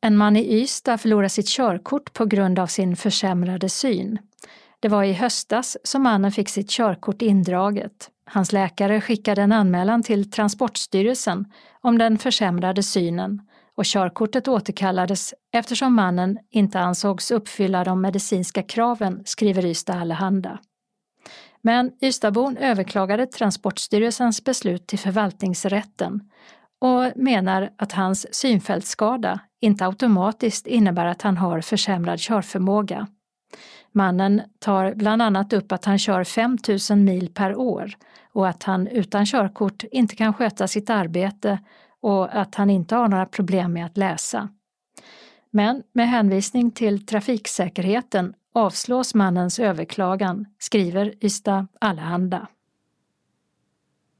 En man i Ystad förlorar sitt körkort på grund av sin försämrade syn. Det var i höstas som mannen fick sitt körkort indraget. Hans läkare skickade en anmälan till Transportstyrelsen om den försämrade synen och körkortet återkallades eftersom mannen inte ansågs uppfylla de medicinska kraven, skriver Ystad Allehanda. Men Ystadbon överklagade Transportstyrelsens beslut till förvaltningsrätten och menar att hans synfältsskada inte automatiskt innebär att han har försämrad körförmåga. Mannen tar bland annat upp att han kör 5 000 mil per år och att han utan körkort inte kan sköta sitt arbete och att han inte har några problem med att läsa. Men med hänvisning till trafiksäkerheten avslås mannens överklagan, skriver Ystad Allehanda.